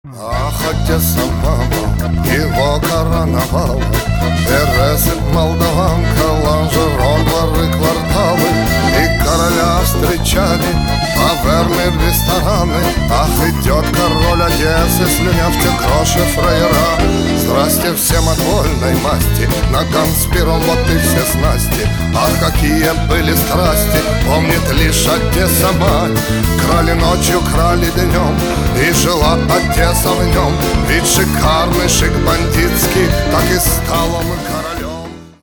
Ах, Одесса, мама, его короновала. Терезы, молдаванка, лонжерон, дворы, кварталы. И короля встречали таверны, рестораны. Ах, идет король Одессы, слюня в те кроши фраера. Здрасте всем от вольной масти, ногам с пером, вот и все снасти. Ах, какие были страсти, помнит лишь Одесса мать. Крали ночью, крали днем, и жила Одесса в нем. Ведь шикарный шик бандитский, так и стал он королем.